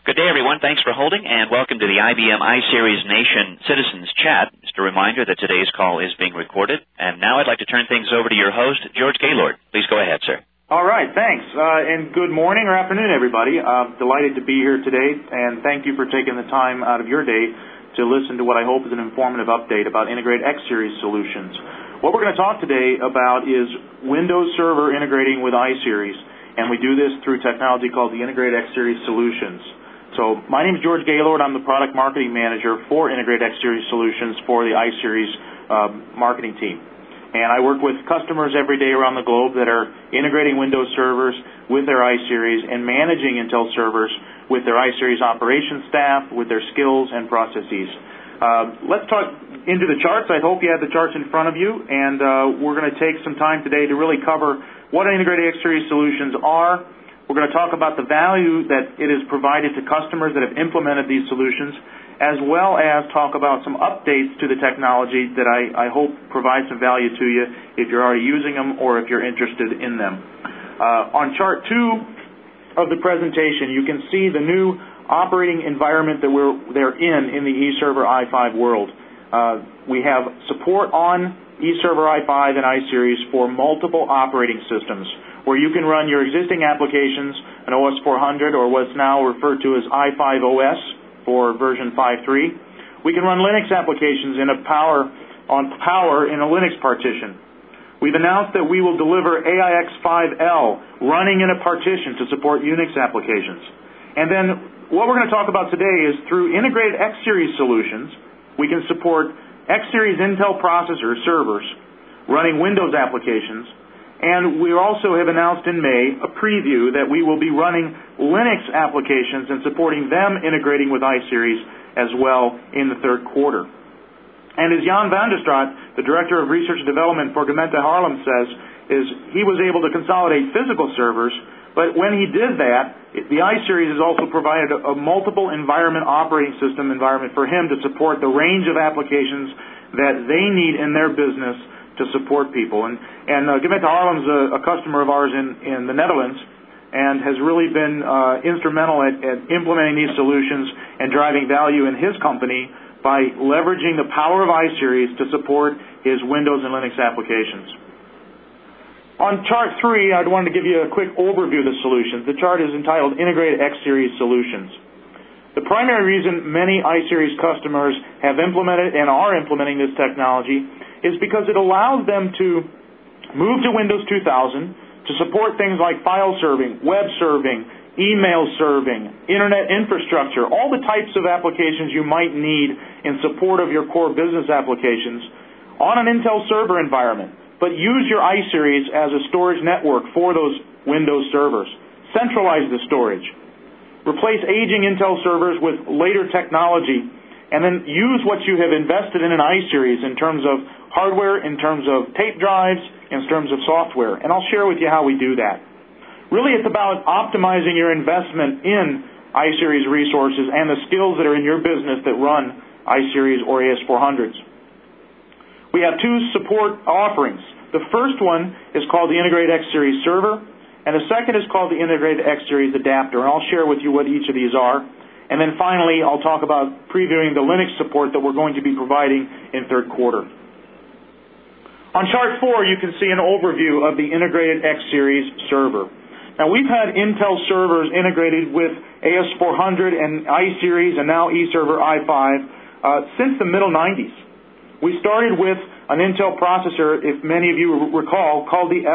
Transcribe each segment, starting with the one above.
Good day, everyone. Thanks for holding, and welcome to the IBM iSeries Nation Citizens Chat. Just a reminder that today's call is being recorded. And now I'd like to turn things over to your host, George Gaylord. Please go ahead, sir. All right, thanks. And good morning or afternoon, everybody. Delighted to be here today, and thank you for taking the time out of your day to listen to what I hope is an informative update about Integrated X Series solutions. What we're going to talk today about is Windows Server integrating with iSeries, and we do this through technology called the Integrated X Series Solutions. So my name is George Gaylord. I'm the Product Marketing Manager for Integrated X Series Solutions for the iSeries marketing team. And I work with customers every day around the globe that are integrating Windows servers with their iSeries and managing Intel servers with their iSeries operations staff, with their skills and processes. Let's talk into the charts. I hope you have the charts in front of you, and we're going to take some time today to really cover what Integrated X Series Solutions are. We're going to talk about the value that it has provided to customers that have implemented these solutions, as well as talk about some updates to the technology that I hope provide some value to you if you're already using them or if you're interested in them. On chart 2 of the presentation, you can see the new operating environment that they're in the eServer i5 world. We have support on eServer i5 and iSeries for multiple operating systems, where you can run your existing applications, an OS 400 or what's now referred to as i5 OS for version 5.3. We can run Linux applications on Power in a Linux partition. We've announced that we will deliver AIX5L running in a partition to support Unix applications. And then what we're going to talk about today is through Integrated X Series solutions, we can support X Series Intel processor servers running Windows applications. And we also have announced in May a preview that we will be running Linux applications and supporting them integrating with iSeries as well in the third quarter. And as Jan van der Straat, the Director of Research and Development for Gemeente Haarlem says, is he was able to consolidate physical servers, but when he did that, the iSeries has also provided a multiple environment operating system environment for him to support the range of applications that they need in their business to support people. And Gemeente Haarlem is a customer of ours in the Netherlands and has really been instrumental at implementing these solutions and driving value in his company by leveraging the power of iSeries to support his Windows and Linux applications. On chart 3, I wanted to give you a quick overview of the solutions. The chart is entitled Integrated X Series Solutions. The primary reason many iSeries customers have implemented and are implementing this technology is because it allows them to move to Windows 2000 to support things like file serving, web serving, email serving, internet infrastructure, all the types of applications you might need in support of your core business applications on an Intel server environment, but use your iSeries as a storage network for those Windows servers. Centralize the storage. Replace aging Intel servers with later technology, and then use what you have invested in an iSeries in terms of hardware, in terms of tape drives, in terms of software. And I'll share with you how we do that. Really, it's about optimizing your investment in iSeries resources and the skills that are in your business that run iSeries or AS400s. We have 2 support offerings. The first one is called the Integrated X Series Server, and the second is called the Integrated X Series Adapter, and I'll share with you what each of these are. And then finally, I'll talk about previewing the Linux support that we're going to be providing in third quarter. On chart 4, you can see an overview of the Integrated X Series Server. Now, we've had Intel servers integrated with AS400 and iSeries and now eServer i5 since the middle 90s. We started with an Intel processor, if many of you recall, called the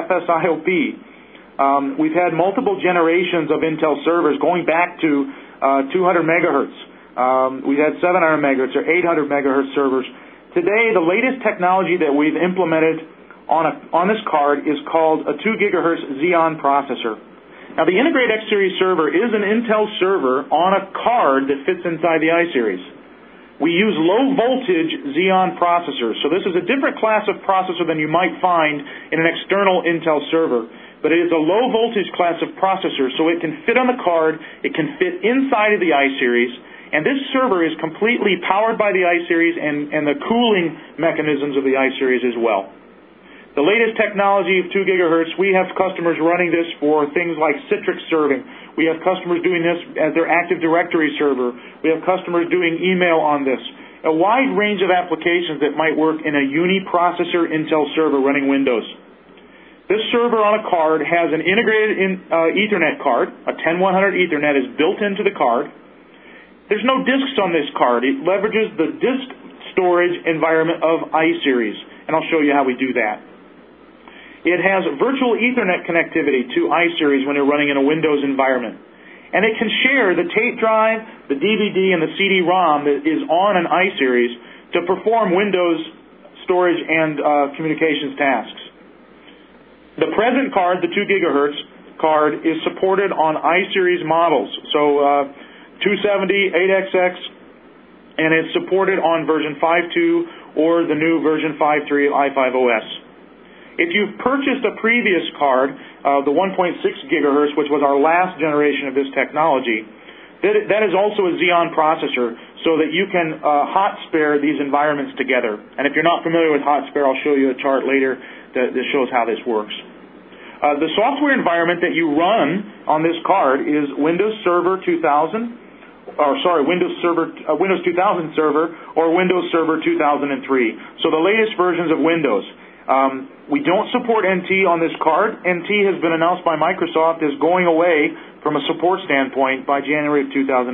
FSIOP. We've had multiple generations of Intel servers going back to 200 megahertz. We've had 700 megahertz or 800 megahertz servers. Today, the latest technology that we've implemented on this card is called a 2 gigahertz Xeon processor. Now, the Integrated X Series server is an Intel server on a card that fits inside the iSeries. We use low-voltage Xeon processors. So this is a different class of processor than you might find in an external Intel server. But it is a low-voltage class of processor, so it can fit on the card, it can fit inside of the iSeries, and this server is completely powered by the iSeries and the cooling mechanisms of the iSeries as well. The latest technology of 2 gigahertz, we have customers running this for things like Citrix serving, We have customers doing this as their Active Directory server. We have customers doing email on this. A wide range of applications that might work in a uniprocessor Intel server running Windows. This server on a card has an integrated Ethernet card. A 10100 Ethernet is built into the card. There's no disks on this card. It leverages the disk storage environment of iSeries, and I'll show you how we do that. It has virtual Ethernet connectivity to iSeries when you're running in a Windows environment. And it can share the tape drive, the DVD, and the CD-ROM that is on an iSeries to perform Windows storage and communications tasks. The present card, the 2 gigahertz card, is supported on iSeries models. So 270, 8XX, and it's supported on version 5.2 or the new version 5.3 of i5OS. If you've purchased a previous card, the 1.6 gigahertz, which was our last generation of this technology, that is also a Xeon processor so that you can hot spare these environments together. And if you're not familiar with hot spare, I'll show you a chart later that shows how this works. The software environment that you run on this card is Windows Server 2000, Windows 2000 Server or Windows Server 2003. So the latest versions of Windows. We don't support NT on this card. NT has been announced by Microsoft as going away from a support standpoint by January of 2005.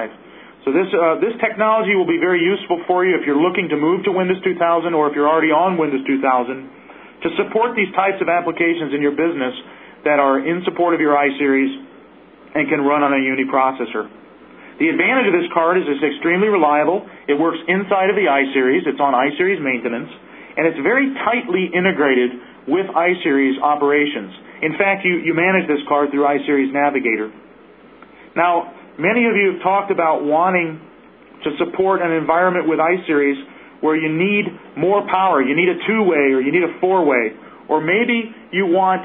So this technology will be very useful for you if you're looking to move to Windows 2000 or if you're already on Windows 2000 to support these types of applications in your business that are in support of your iSeries and can run on a uniprocessor. The advantage of this card is it's extremely reliable. It works inside of the iSeries. It's on iSeries maintenance. And it's very tightly integrated with iSeries operations. In fact, you manage this card through iSeries Navigator. Now, many of you have talked about wanting to support an environment with iSeries where you need more power. You need a 2-way or you need a 4-way. Or maybe you want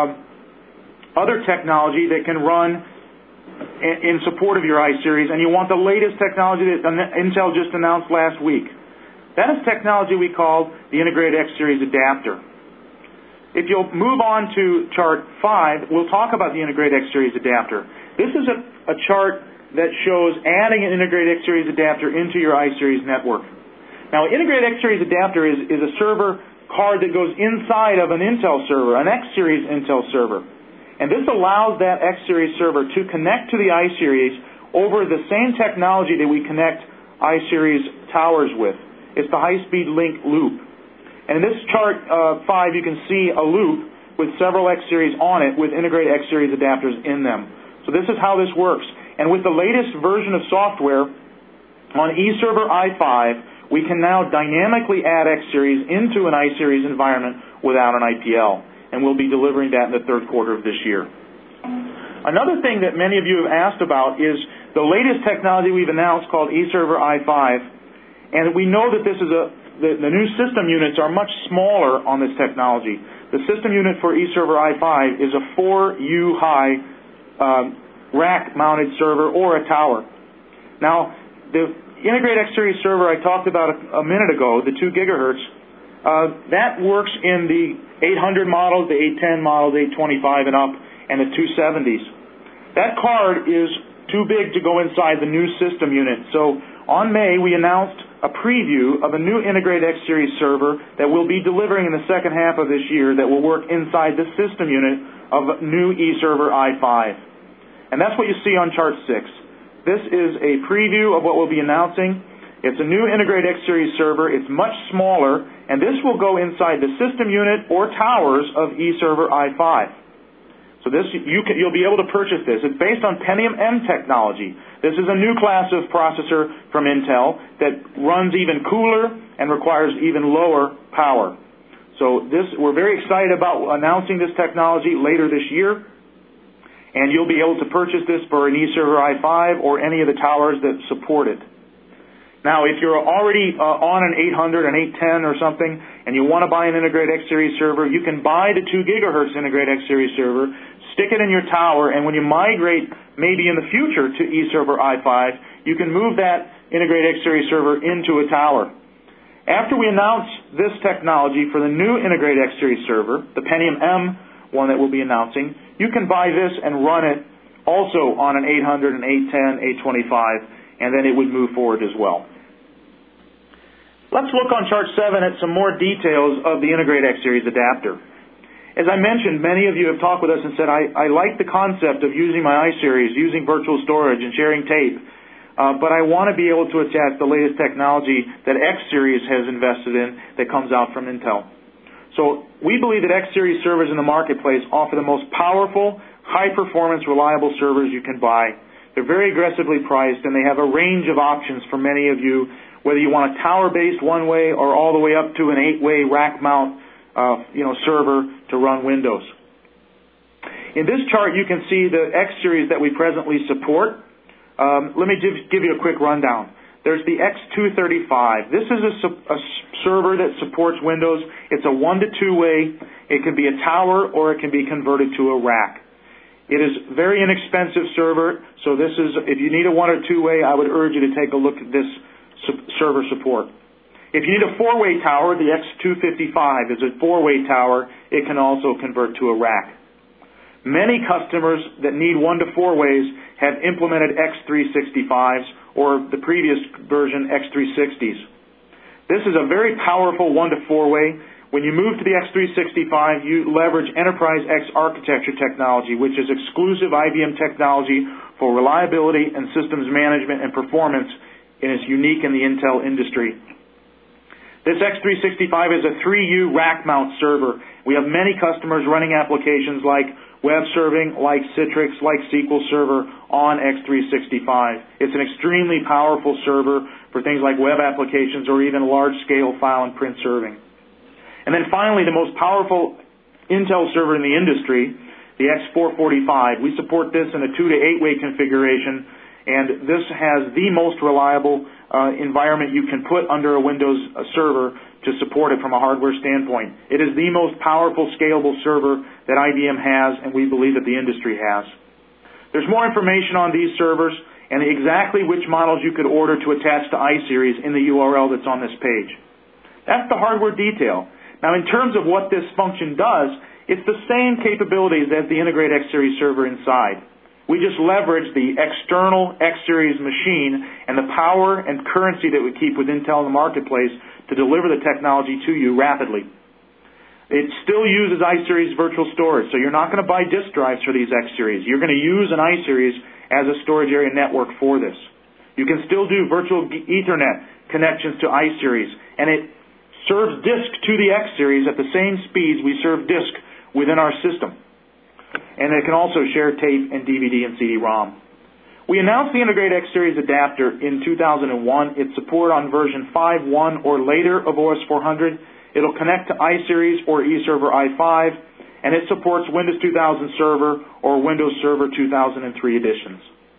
other technology that can run in support of your iSeries, and you want the latest technology that Intel just announced last week. That is technology we call the Integrated X Series adapter. If you'll move on to chart 5, we'll talk about the Integrated X Series adapter. This is a chart that shows adding an Integrated X Series adapter into your iSeries network. Now, Integrated X Series adapter is a server card that goes inside of an Intel server, an X Series Intel server. And this allows that X Series server to connect to the iSeries over the same technology that we connect iSeries towers with. It's the high-speed link loop. And in this chart 5, you can see a loop with several X Series on it with integrated X Series adapters in them. So this is how this works. And with the latest version of software on eServer i5, we can now dynamically add X Series into an iSeries environment without an IPL. And we'll be delivering that in the third quarter of this year. Another thing that many of you have asked about is the latest technology we've announced called eServer i5. And we know that this is the new system units are much smaller on this technology. The system unit for eServer i5 is a 4U high rack-mounted server or a tower. Now, the Integrated X Series server I talked about a minute ago, the 2 gigahertz, that works in the 800 models, the 810 models, 825 and up, and the 270s. That card is too big to go inside the new system unit. So on May, we announced a preview of a new Integrated X Series server that we'll be delivering in the second half of this year that will work inside the system unit of new eServer i5. And that's what you see on chart 6. This is a preview of what we'll be announcing. It's a new Integrated X Series server. It's much smaller, and this will go inside the system unit or towers of eServer i5. So you'll be able to purchase this. It's based on Pentium M technology. This is a new class of processor from Intel that runs even cooler and requires even lower power. So we're very excited about announcing this technology later this year. And you'll be able to purchase this for an eServer i5 or any of the towers that support it. Now, if you're already on an 800, an 810 or something, and you want to buy an Integrated X Series server, you can buy the 2 gigahertz Integrated X Series server, stick it in your tower, and when you migrate maybe in the future to eServer i5, you can move that Integrated X Series server into a tower. After we announce this technology for the new Integrated X Series server, the Pentium M one that we'll be announcing, you can buy this and run it also on an 800, an 810, 825, and then it would move forward as well. Let's look on chart 7 at some more details of the Integrate X Series adapter. As I mentioned, many of you have talked with us and said, I like the concept of using my iSeries, using virtual storage and sharing tape, but I want to be able to attach the latest technology that X Series has invested in that comes out from Intel. So we believe that X Series servers in the marketplace offer the most powerful, high-performance, reliable servers you can buy. They're very aggressively priced, and they have a range of options for many of you, whether you want a tower-based one-way or all the way up to an 8-way rack mount server to run Windows. In this chart, you can see the X Series that we presently support. Let me give you a quick rundown. There's the X235. This is a server that supports Windows. It's a 1-to-2-way. It can be a tower or it can be converted to a rack. It is a very inexpensive server, so this is, if you need a 1- or 2-way, I would urge you to take a look at this server support. If you need a 4-way tower, the X255 is a 4-way tower. It can also convert to a rack. Many customers that need 1 to 4 ways have implemented X365s or the previous version X360s. This is a very powerful 1 to 4 way. When you move to the X365, you leverage Enterprise X architecture technology, which is exclusive IBM technology for reliability and systems management and performance, and is unique in the Intel industry. This X365 is a 3U rack mount server. We have many customers running applications like web serving, like Citrix, like SQL Server on X365. It's an extremely powerful server for things like web applications or even large-scale file and print serving. And then finally, the most powerful Intel server in the industry, the X445. We support this in a 2 to 8-way configuration, and this has the most reliable environment you can put under a Windows server to support it from a hardware standpoint. It is the most powerful, scalable server that IBM has, and we believe that the industry has. There's more information on these servers and exactly which models you could order to attach to iSeries in the URL that's on this page. That's the hardware detail. Now, in terms of what this function does, it's the same capabilities as the Integrate X Series server inside. We just leverage the external X Series machine and the power and currency that we keep with Intel in the marketplace to deliver the technology to you rapidly. It still uses iSeries virtual storage, so you're not going to buy disk drives for these X Series. You're going to use an iSeries as a storage area network for this. You can still do virtual Ethernet connections to iSeries, and it serves disk to the X Series at the same speeds we serve disk within our system. And it can also share tape and DVD and CD-ROM. We announced the Integrate X Series adapter in 2001. It's support on version 5.1 or later of OS 400. It'll connect to iSeries or eServer i5, and it supports Windows 2000 Server or Windows Server 2003 editions.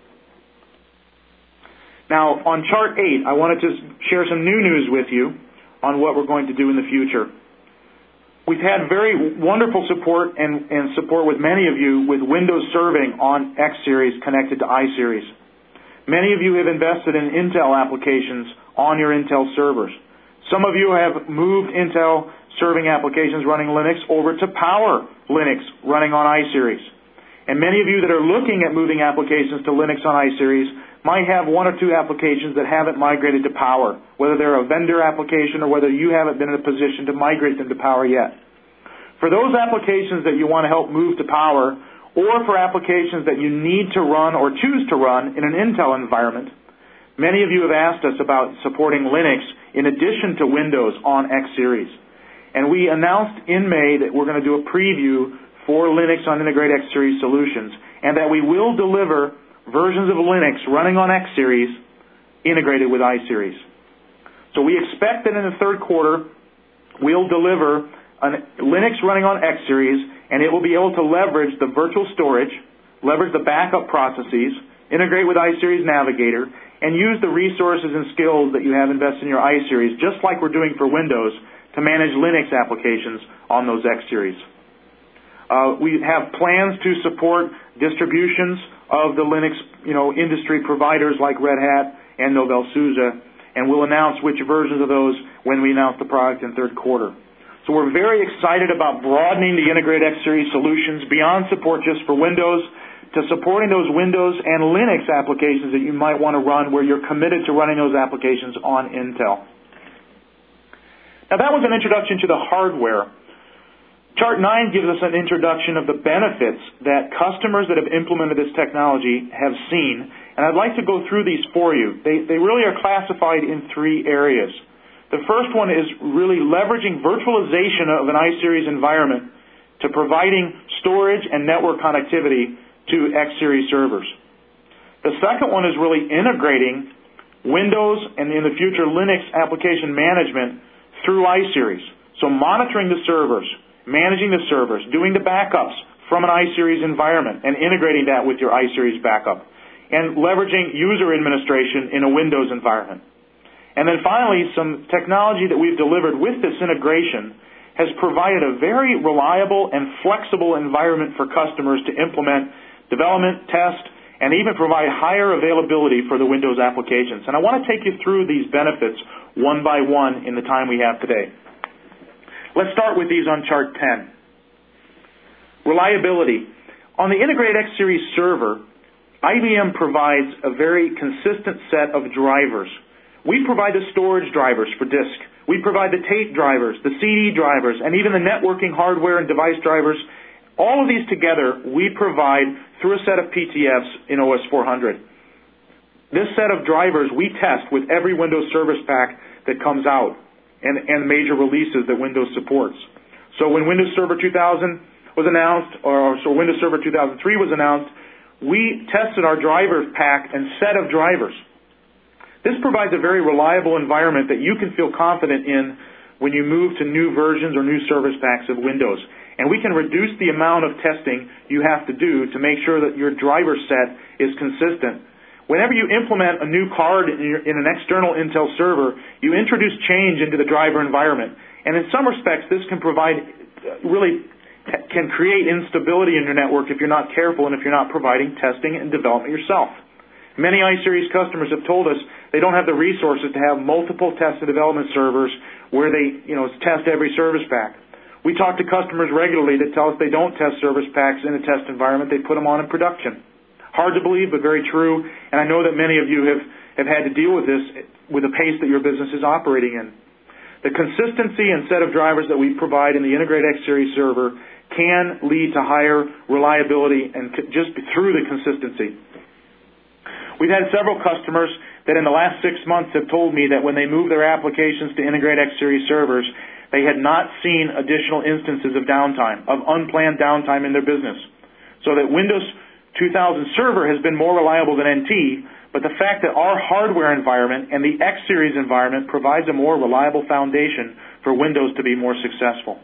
Now, on Chart 8, I wanted to share some new news with you on what we're going to do in the future. We've had very wonderful support and support with many of you with Windows serving on X Series connected to iSeries. Many of you have invested in Intel applications on your Intel servers. Some of you have moved Intel serving applications running Linux over to Power Linux running on iSeries. And many of you that are looking at moving applications to Linux on iSeries might have 1 or 2 applications that haven't migrated to Power, whether they're a vendor application or whether you haven't been in a position to migrate them to Power yet. For those applications that you want to help move to Power, or for applications that you need to run or choose to run in an Intel environment, many of you have asked us about supporting Linux in addition to Windows on X Series. And we announced in May that we're going to do a preview for Linux on Integrate X Series solutions, and that we will deliver versions of Linux running on X Series integrated with iSeries. So we expect that in the third quarter, we'll deliver Linux running on X Series, and it will be able to leverage the virtual storage, leverage the backup processes, integrate with iSeries Navigator, and use the resources and skills that you have invested in your iSeries, just like we're doing for Windows, to manage Linux applications on those X Series. We have plans to support distributions of the Linux, industry providers like Red Hat and Novell SUSE, and we'll announce which versions of those when we announce the product in third quarter. So we're very excited about broadening the Integrate X Series solutions beyond support just for Windows to supporting those Windows and Linux applications that you might want to run where you're committed to running those applications on Intel. Now that was an introduction to the hardware. Chart 9 gives us an introduction of the benefits that customers that have implemented this technology have seen, and I'd like to go through these for you. They really are classified in three areas. The first one is really leveraging virtualization of an iSeries environment to providing storage and network connectivity to X Series servers. The second one is really integrating Windows and in the future Linux application management through iSeries. So monitoring the servers, managing the servers, doing the backups from an iSeries environment and integrating that with your iSeries backup, and leveraging user administration in a Windows environment. And then finally, some technology that we've delivered with this integration has provided a very reliable and flexible environment for customers to implement development, test, and even provide higher availability for the Windows applications. And I want to take you through these benefits one by one in the time we have today. Let's start with these on Chart 10. Reliability. On the Integrated X Series server, IBM provides a very consistent set of drivers. We provide the storage drivers for disk. We provide the tape drivers, the CD drivers, and even the networking hardware and device drivers. All of these together we provide through a set of PTFs in OS 400. This set of drivers we test with every Windows Service Pack that comes out and major releases that Windows supports. So when Windows Server 2000 was announced, or so Windows Server 2003 was announced, we tested our driver pack and set of drivers. This provides a very reliable environment that you can feel confident in when you move to new versions or new service packs of Windows. And we can reduce the amount of testing you have to do to make sure that your driver set is consistent. Whenever you implement a new card in an external Intel server, you introduce change into the driver environment. And in some respects, this can can create instability in your network if you're not careful and if you're not providing testing and development yourself. Many iSeries customers have told us they don't have the resources to have multiple test and development servers where they test every service pack. We talk to customers regularly that tell us they don't test service packs in a test environment, they put them on in production. Hard to believe, but very true, and I know that many of you have had to deal with this with the pace that your business is operating in. The consistency and set of drivers that we provide in the Integrated X Series server can lead to higher reliability and just through the consistency. We've had several customers that in the last 6 months have told me that when they move their applications to Integrated X Series servers, they had not seen additional instances of downtime, of unplanned downtime in their business. So that Windows 2000 server has been more reliable than NT, but the fact that our hardware environment and the X Series environment provides a more reliable foundation for Windows to be more successful.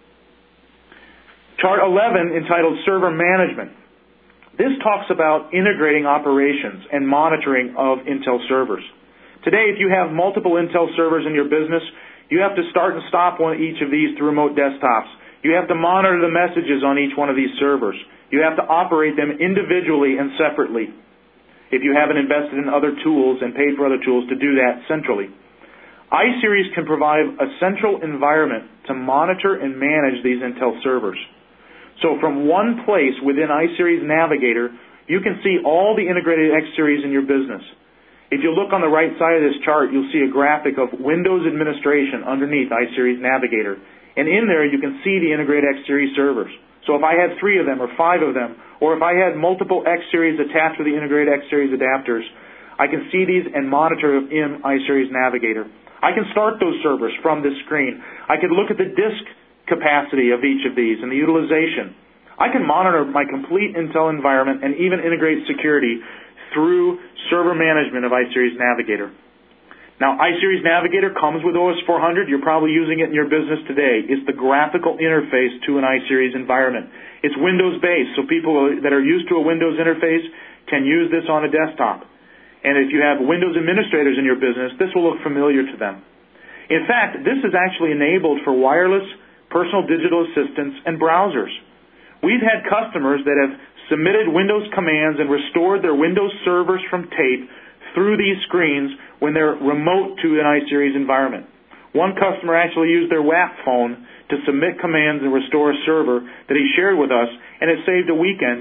Chart 11, entitled Server Management. This talks about integrating operations and monitoring of Intel servers. Today, if you have multiple Intel servers in your business, you have to start and stop each of these through remote desktops. You have to monitor the messages on each one of these servers. You have to operate them individually and separately if you haven't invested in other tools and paid for other tools to do that centrally. iSeries can provide a central environment to monitor and manage these Intel servers. So from one place within iSeries Navigator, you can see all the Integrated X Series in your business. If you look on the right side of this chart, you'll see a graphic of Windows administration underneath iSeries Navigator. And in there, you can see the Integrated X Series servers. So if I had 3 of them or 5 of them, or if I had multiple X Series attached with the Integrated X Series adapters, I can see these and monitor them in iSeries Navigator. I can start those servers from this screen. I can look at the disk capacity of each of these and the utilization. I can monitor my complete Intel environment and even integrate security through server management of iSeries Navigator. Now, iSeries Navigator comes with OS 400. You're probably using it in your business today. It's the graphical interface to an iSeries environment. It's Windows-based, so people that are used to a Windows interface can use this on a desktop. And if you have Windows administrators in your business, this will look familiar to them. In fact, this is actually enabled for wireless personal digital assistants and browsers. We've had customers that have submitted Windows commands and restored their Windows servers from tape through these screens when they're remote to an iSeries environment. One customer actually used their WAP phone to submit commands and restore a server that he shared with us, and it saved a weekend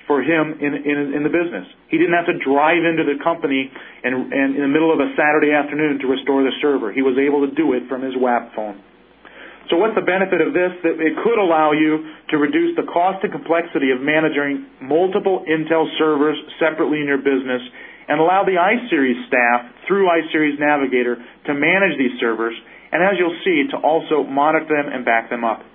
for him in the business. He didn't have to drive into the company and in the middle of a Saturday afternoon to restore the server. He was able to do it from his WAP phone. So what's the benefit of this? That it could allow you to reduce the cost and complexity of managing multiple Intel servers separately in your business and allow the iSeries staff through iSeries Navigator to manage these servers, and as you'll see, to also monitor them and back them up.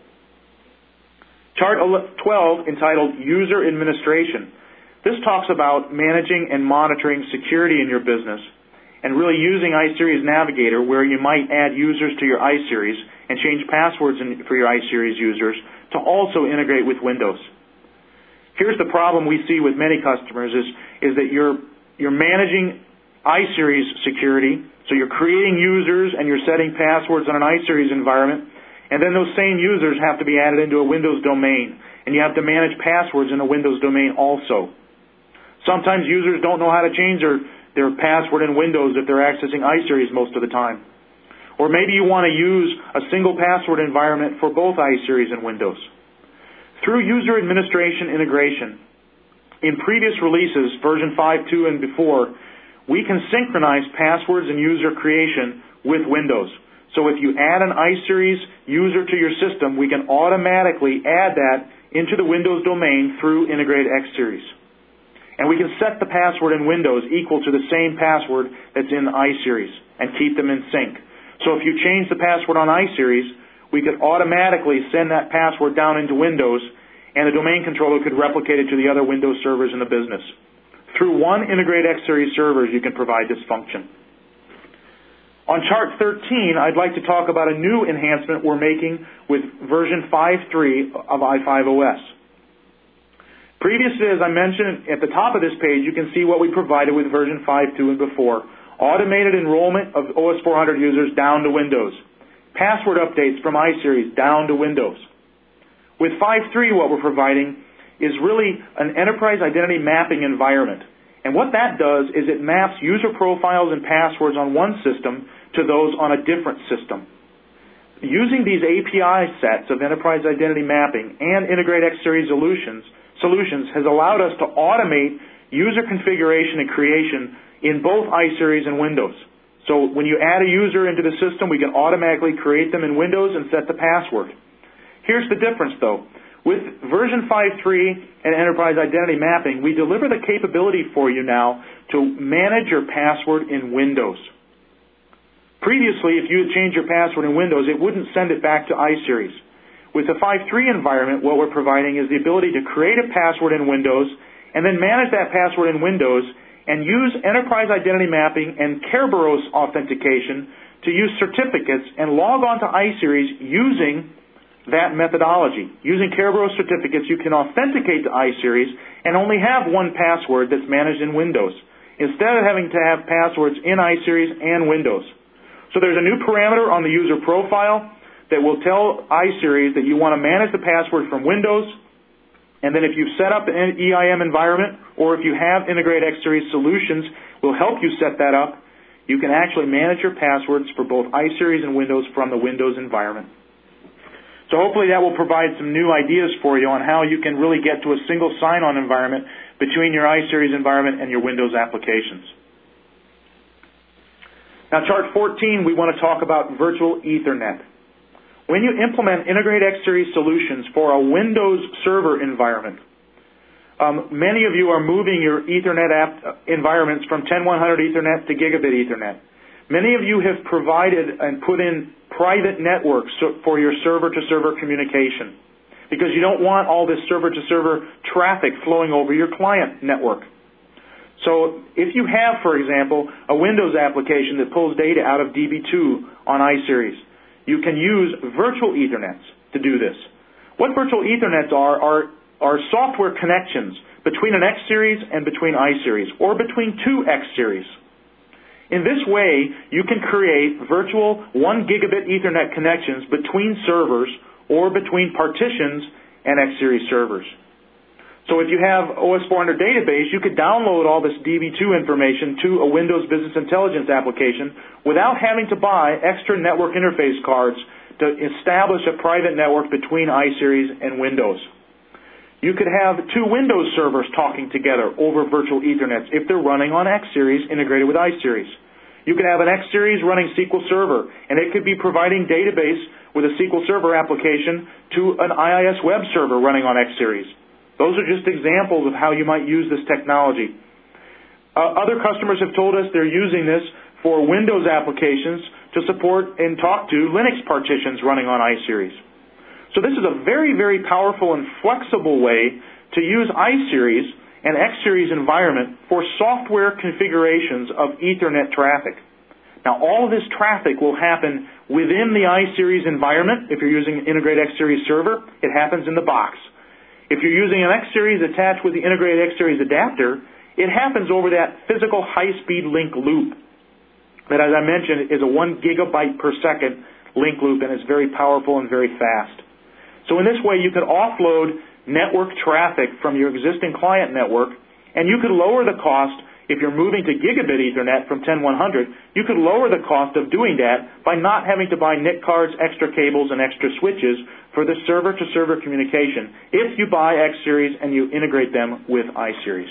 Chart 12, entitled User Administration. This talks about managing and monitoring security in your business and really using iSeries Navigator, where you might add users to your iSeries and change passwords for your iSeries users to also integrate with Windows. Here's the problem we see with many customers is that you're managing iSeries security, so you're creating users and you're setting passwords on an iSeries environment, and then those same users have to be added into a Windows domain, and you have to manage passwords in a Windows domain also. Sometimes users don't know how to change their password in Windows if they're accessing iSeries most of the time. Or maybe you want to use a single password environment for both iSeries and Windows. Through user administration integration, in previous releases, version 5.2 and before, we can synchronize passwords and user creation with Windows. So if you add an iSeries user to your system, we can automatically add that into the Windows domain through Integrated X Series. And we can set the password in Windows equal to the same password that's in iSeries and keep them in sync. So if you change the password on iSeries, we could automatically send that password down into Windows, and the domain controller could replicate it to the other Windows servers in the business. Through one Integrated X Series server, you can provide this function. On chart 13, I'd like to talk about a new enhancement we're making with version 5.3 of i5OS. Previously, as I mentioned, at the top of this page, you can see what we provided with version 5.2 and before. Automated enrollment of OS 400 users down to Windows. Password updates from iSeries down to Windows. With 5.3, what we're providing is really an enterprise identity mapping environment. And what that does is it maps user profiles and passwords on one system to those on a different system. Using these API sets of enterprise identity mapping and Integrated X Series solutions has allowed us to automate user configuration and creation in both iSeries and Windows. So when you add a user into the system, we can automatically create them in Windows and set the password. Here's the difference, though. With version 5.3 and Enterprise Identity Mapping, we deliver the capability for you now to manage your password in Windows. Previously, if you had changed your password in Windows, it wouldn't send it back to iSeries. With the 5.3 environment, what we're providing is the ability to create a password in Windows and then manage that password in Windows and use Enterprise Identity Mapping and Kerberos authentication to use certificates and log on to iSeries using that methodology. Using Kerberos certificates, you can authenticate to iSeries and only have one password that's managed in Windows, instead of having to have passwords in iSeries and Windows. So there's a new parameter on the user profile that will tell iSeries that you want to manage the password from Windows, and then if you've set up an EIM environment, or if you have Integrated X Series solutions, will help you set that up. You can actually manage your passwords for both iSeries and Windows from the Windows environment. So hopefully that will provide some new ideas for you on how you can really get to a single sign-on environment between your iSeries environment and your Windows applications. Now, chart 14, we want to talk about virtual Ethernet. When you implement Integrated X Series solutions for a Windows server environment, many of you are moving your Ethernet environments from 10.100 Ethernet to Gigabit Ethernet. Many of you have provided and put in private networks for your server-to-server communication because you don't want all this server-to-server traffic flowing over your client network. So if you have, for example, a Windows application that pulls data out of DB2 on iSeries, you can use virtual Ethernets to do this. What virtual Ethernets are software connections between an X Series and between iSeries, or between two X Series. In this way, you can create virtual 1 gigabit Ethernet connections between servers or between partitions and X Series servers. So if you have OS 400 database, you could download all this DB2 information to a Windows Business Intelligence application without having to buy extra network interface cards to establish a private network between iSeries and Windows. You could have two Windows servers talking together over virtual Ethernets if they're running on X Series integrated with iSeries. You could have an X Series running SQL Server, and it could be providing database with a SQL Server application to an IIS web server running on X Series. Those are just examples of how you might use this technology. Other customers have told us they're using this for Windows applications to support and talk to Linux partitions running on iSeries. So this is a very, very powerful and flexible way to use iSeries and X Series environment for software configurations of Ethernet traffic. Now, all of this traffic will happen within the iSeries environment. If you're using an integrated X Series server, it happens in the box. If you're using an X Series attached with the integrated X Series adapter, it happens over that physical high-speed link loop that, as I mentioned, is a 1 gigabyte per second link loop, and it's very powerful and very fast. So in this way, you could offload network traffic from your existing client network, and you could lower the cost. If you're moving to gigabit Ethernet from 10100, you could lower the cost of doing that by not having to buy NIC cards, extra cables, and extra switches for the server-to-server communication if you buy X Series and you integrate them with iSeries.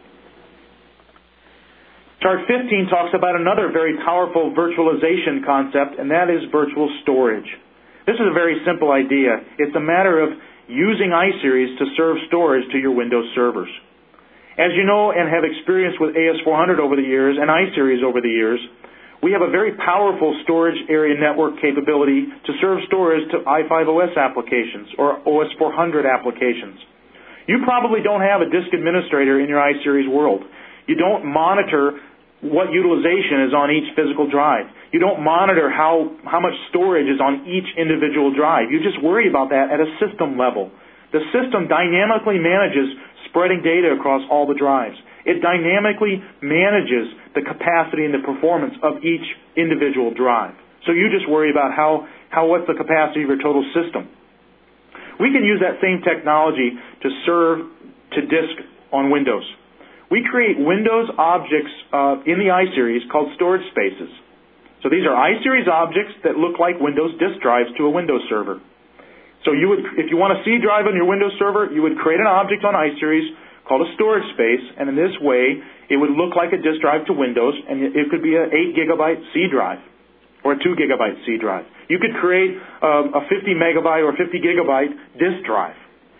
Chart 15 talks about another very powerful virtualization concept, and that is virtual storage. This is a very simple idea. It's a matter of using iSeries to serve storage to your Windows servers. As you know and have experienced with AS400 over the years and iSeries over the years, we have a very powerful storage area network capability to serve storage to i5OS applications or OS400 applications. You probably don't have a disk administrator in your iSeries world. You don't monitor what utilization is on each physical drive. You don't monitor how much storage is on each individual drive. You just worry about that at a system level. The system dynamically manages spreading data across all the drives. It dynamically manages the capacity and the performance of each individual drive. So you just worry about what's the capacity of your total system. We can use that same technology to serve to disk on Windows. We create Windows objects in the iSeries called storage spaces. So these are iSeries objects that look like Windows disk drives to a Windows server. So if you want a C drive on your Windows server, you would create an object on iSeries called a storage space, and in this way, it would look like a disk drive to Windows, and it could be an 8 gigabyte C drive or a 2 gigabyte C drive. You could create a 50 megabyte or 50 gigabyte disk drive.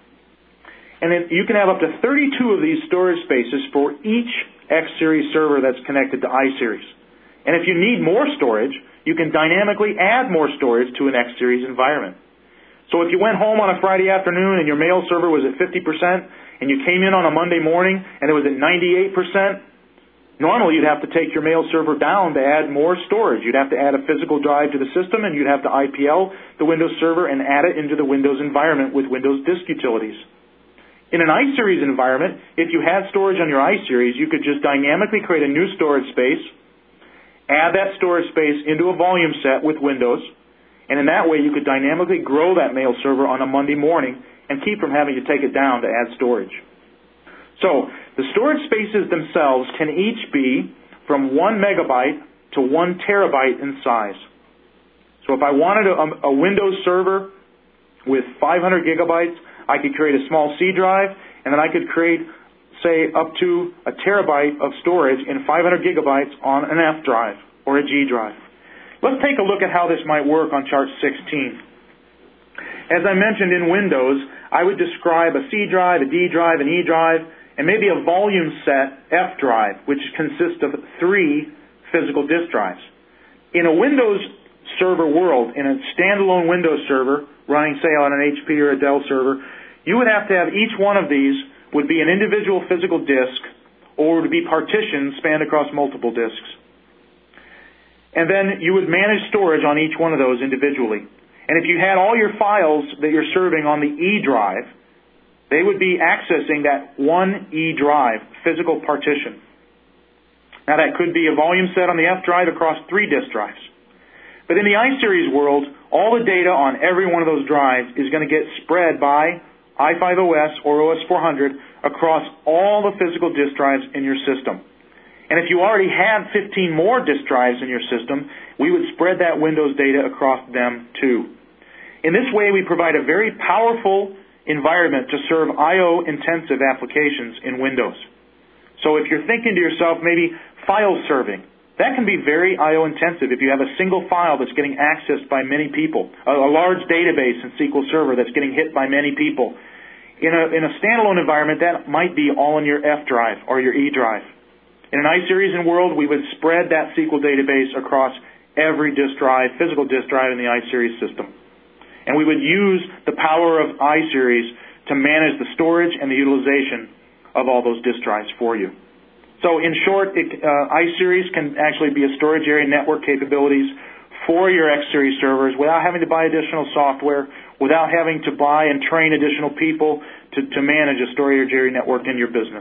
And then you can have up to 32 of these storage spaces for each X Series server that's connected to iSeries. And if you need more storage, you can dynamically add more storage to an X Series environment. So if you went home on a Friday afternoon and your mail server was at 50%, and you came in on a Monday morning and it was at 98%, normally you'd have to take your mail server down to add more storage. You'd have to add a physical drive to the system, and you'd have to IPL the Windows server and add it into the Windows environment with Windows disk utilities. In an iSeries environment, if you had storage on your iSeries, you could just dynamically create a new storage space, add that storage space into a volume set with Windows, and in that way you could dynamically grow that mail server on a Monday morning and keep from having to take it down to add storage. So the storage spaces themselves can each be from 1 megabyte to 1 terabyte in size. So if I wanted a Windows server with 500 gigabytes, I could create a small C drive, and then I could create, say, up to a terabyte of storage in 500 gigabytes on an F drive or a G drive. Let's take a look at how this might work on chart 16. As I mentioned in Windows, I would describe a C drive, a D drive, an E drive, and maybe a volume set F drive, which consists of 3 physical disk drives. In a Windows server world, in a standalone Windows server running, say, on an HP or a Dell server, you would have to have each one of these would be an individual physical disk or would be partitions spanned across multiple disks. And then you would manage storage on each one of those individually. And if you had all your files that you're serving on the E drive, they would be accessing that one E drive physical partition. Now that could be a volume set on the F drive across 3 disk drives. But in the iSeries world, all the data on every one of those drives is going to get spread by i5OS or OS400 across all the physical disk drives in your system. And if you already had 15 more disk drives in your system, we would spread that Windows data across them too. In this way, we provide a very powerful environment to serve I/O-intensive applications in Windows. So if you're thinking to yourself, maybe file serving, that can be very I/O-intensive if you have a single file that's getting accessed by many people, a large database in SQL Server that's getting hit by many people. In a standalone environment, that might be all in your F drive or your E drive. In an iSeries world, we would spread that SQL database across every disk drive, physical disk drive in the iSeries system. And we would use the power of iSeries to manage the storage and the utilization of all those disk drives for you. So in short, iSeries can actually be a storage area network capabilities for your X Series servers without having to buy additional software, without having to buy and train additional people to manage a storage area network in your business.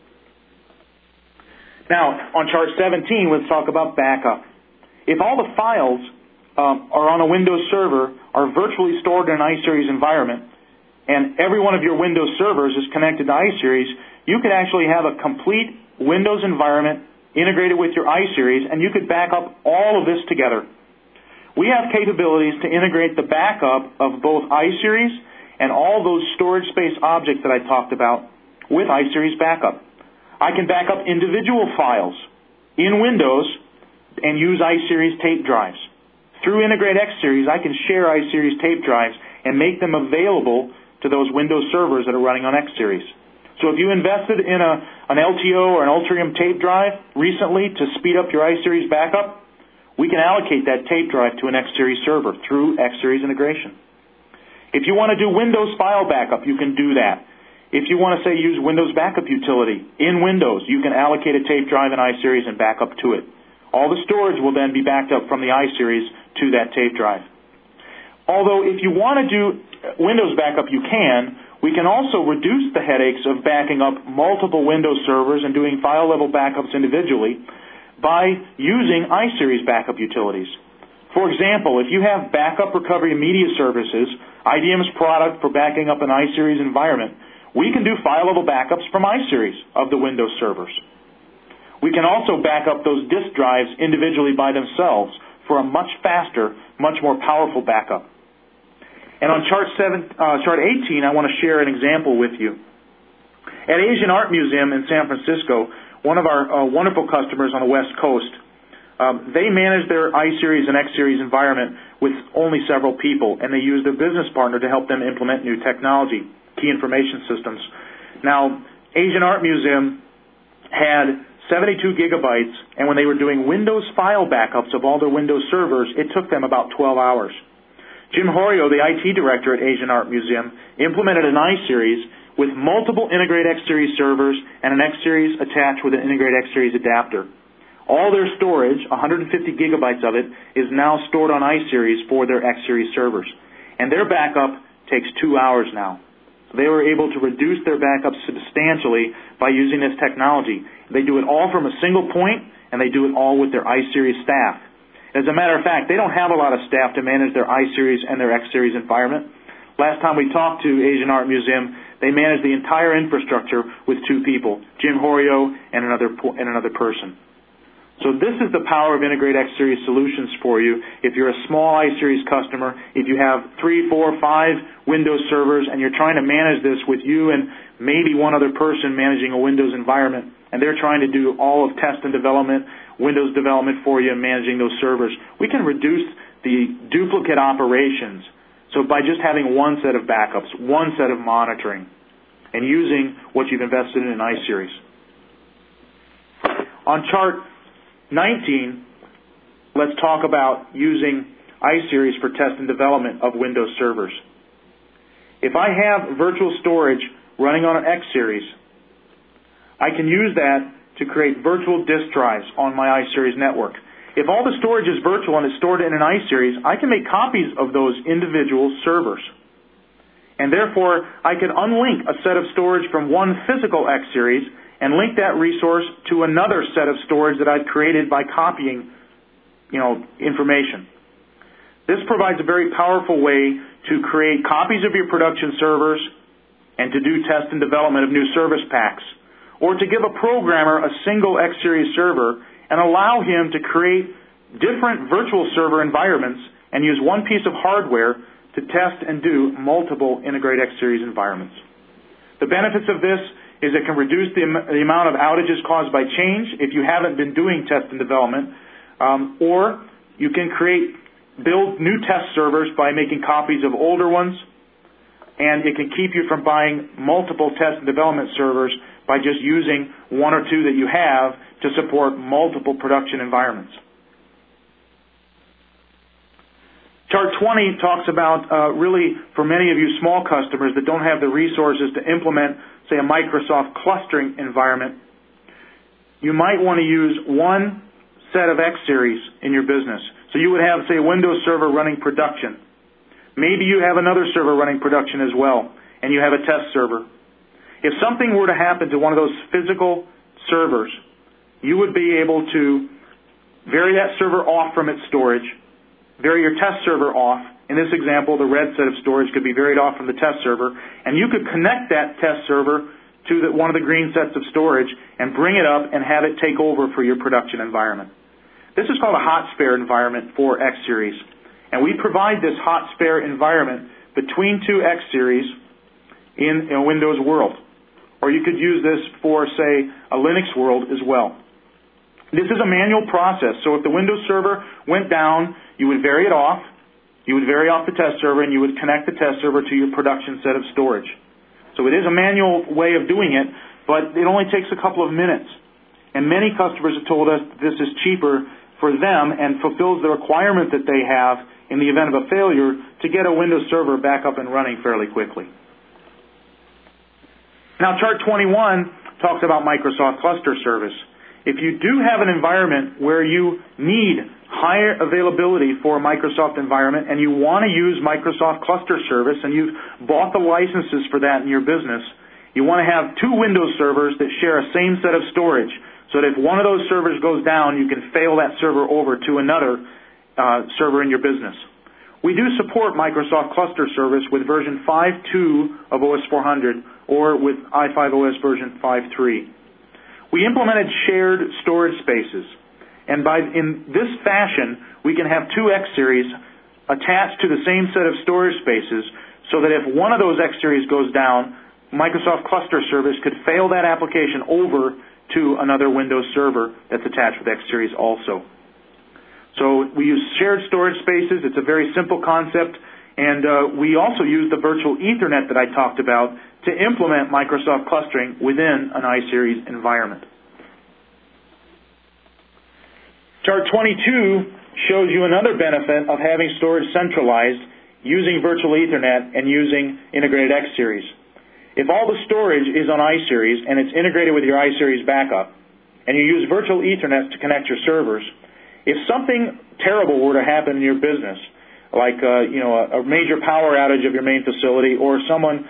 Now, on chart 17, let's talk about backup. If all the files are on a Windows server are virtually stored in an iSeries environment, and every one of your Windows servers is connected to iSeries, you could actually have a complete Windows environment integrated with your iSeries, and you could back up all of this together. We have capabilities to integrate the backup of both iSeries and all those storage space objects that I talked about with iSeries backup. I can back up individual files in Windows and use iSeries tape drives. Through Integrate X Series, I can share iSeries tape drives and make them available to those Windows servers that are running on X Series. So if you invested in an LTO or an Ultrium tape drive recently to speed up your iSeries backup, we can allocate that tape drive to an X Series server through X Series integration. If you want to do Windows file backup, you can do that. If you want to, say, use Windows Backup Utility in Windows, you can allocate a tape drive in iSeries and back up to it. All the storage will then be backed up from the iSeries to that tape drive. Although if you want to do Windows backup, you can. We can also reduce the headaches of backing up multiple Windows servers and doing file-level backups individually by using iSeries backup utilities. For example, if you have Backup Recovery Media Services, IBM's product for backing up an iSeries environment, we can do file-level backups from iSeries of the Windows servers. We can also back up those disk drives individually by themselves for a much faster, much more powerful backup. And on chart 18, I want to share an example with you. At Asian Art Museum in San Francisco, one of our wonderful customers on the West Coast, they manage their iSeries and X Series environment with only several people, and they use their business partner to help them implement new technology, key information systems. Now, Asian Art Museum had 72 gigabytes, and when they were doing Windows file backups of all their Windows servers, it took them about 12 hours. Jim Horio, the IT director at Asian Art Museum, implemented an iSeries with multiple Integrate X Series servers and an X Series attached with an Integrate X Series adapter. All their storage, 150 gigabytes of it, is now stored on iSeries for their X Series servers. And their backup takes 2 hours now. So they were able to reduce their backup substantially by using this technology. They do it all from a single point, and they do it all with their iSeries staff. As a matter of fact, they don't have a lot of staff to manage their iSeries and their X Series environment. Last time we talked to Asian Art Museum, they managed the entire infrastructure with 2 people, Jim Horio and another person. So this is the power of Integrate X Series solutions for you. If you're a small iSeries customer, if you have 3, 4, 5 Windows servers and you're trying to manage this with you and maybe one other person managing a Windows environment, and they're trying to do all of test and development, Windows development for you and managing those servers, we can reduce the duplicate operations. So by just having one set of backups, one set of monitoring, and using what you've invested in iSeries. On chart 19, let's talk about using iSeries for test and development of Windows servers. If I have virtual storage running on an X Series, I can use that to create virtual disk drives on my iSeries network. If all the storage is virtual and is stored in an iSeries, I can make copies of those individual servers. And therefore, I can unlink a set of storage from one physical X Series and link that resource to another set of storage that I've created by copying, information. This provides a very powerful way to create copies of your production servers and to do test and development of new service packs, or to give a programmer a single X Series server and allow him to create different virtual server environments and use one piece of hardware to test and do multiple Integrate X Series environments. The benefits of this is it can reduce the amount of outages caused by change if you haven't been doing test and development, or you can build new test servers by making copies of older ones, and it can keep you from buying multiple test and development servers by just using one or two that you have to support multiple production environments. Chart 20 talks about really for many of you small customers that don't have the resources to implement, say, a Microsoft clustering environment, you might want to use one set of X Series in your business. So you would have, say, a Windows server running production. Maybe you have another server running production as well, and you have a test server. If something were to happen to one of those physical servers, you would be able to vary that server off from its storage, vary your test server off. In this example, the red set of storage could be varied off from the test server, and you could connect that test server to one of the green sets of storage and bring it up and have it take over for your production environment. This is called a hot spare environment for X Series, and we provide this hot spare environment between two X Series in a Windows world. Or you could use this for, say, a Linux world as well. This is a manual process, so if the Windows server went down, you would vary it off, you would vary off the test server, and you would connect the test server to your production set of storage. So it is a manual way of doing it, but it only takes a couple of minutes. And many customers have told us this is cheaper for them and fulfills the requirement that they have in the event of a failure to get a Windows server back up and running fairly quickly. Now, Chart 21 talks about Microsoft Cluster Service. If you do have an environment where you need higher availability for a Microsoft environment and you want to use Microsoft Cluster Service and you've bought the licenses for that in your business, you want to have two Windows servers that share a same set of storage so that if one of those servers goes down, you can fail that server over to another server in your business. We do support Microsoft Cluster Service with version 5.2 of OS 400 or with i5OS version 5.3. We implemented shared storage spaces, and in this fashion, we can have two X Series attached to the same set of storage spaces so that if one of those X Series goes down, Microsoft Cluster Service could fail that application over to another Windows server that's attached with X Series also. So we use shared storage spaces. It's a very simple concept. And we also use the virtual Ethernet that I talked about to implement Microsoft clustering within an iSeries environment. Chart 22 shows you another benefit of having storage centralized using virtual Ethernet and using integrated X Series. If all the storage is on iSeries and it's integrated with your iSeries backup, and you use virtual Ethernet to connect your servers, if something terrible were to happen in your business, like a major power outage of your main facility, or someone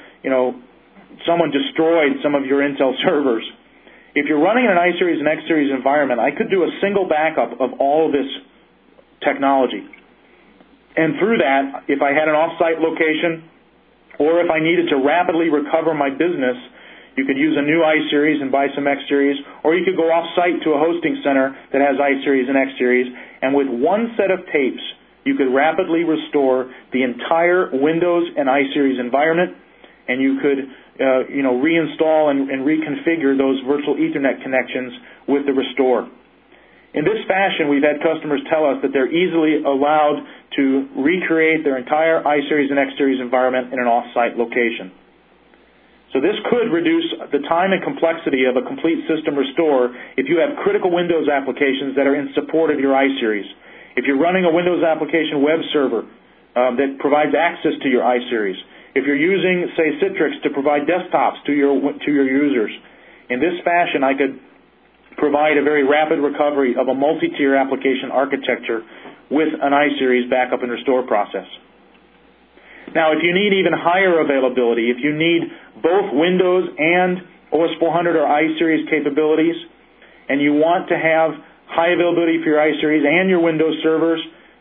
destroyed some of your Intel servers, if you're running in an iSeries and X Series environment, I could do a single backup of all of this technology. And through that, if I had an off-site location, or if I needed to rapidly recover my business, you could use a new iSeries and buy some X Series, or you could go off-site to a hosting center that has iSeries and X Series, and with one set of tapes, you could rapidly restore the entire Windows and iSeries environment, and you could reinstall and reconfigure those virtual Ethernet connections with the restore. In this fashion, we've had customers tell us that they're easily allowed to recreate their entire iSeries and X Series environment in an off-site location. So this could reduce the time and complexity of a complete system restore if you have critical Windows applications that are in support of your iSeries. If you're running a Windows application web server that provides access to your iSeries, if you're using, say, Citrix to provide desktops to your users, in this fashion I could provide a very rapid recovery of a multi-tier application architecture with an iSeries backup and restore process. Now, if you need even higher availability, if you need both Windows and OS 400 or iSeries capabilities, and you want to have high availability for your iSeries and your Windows servers,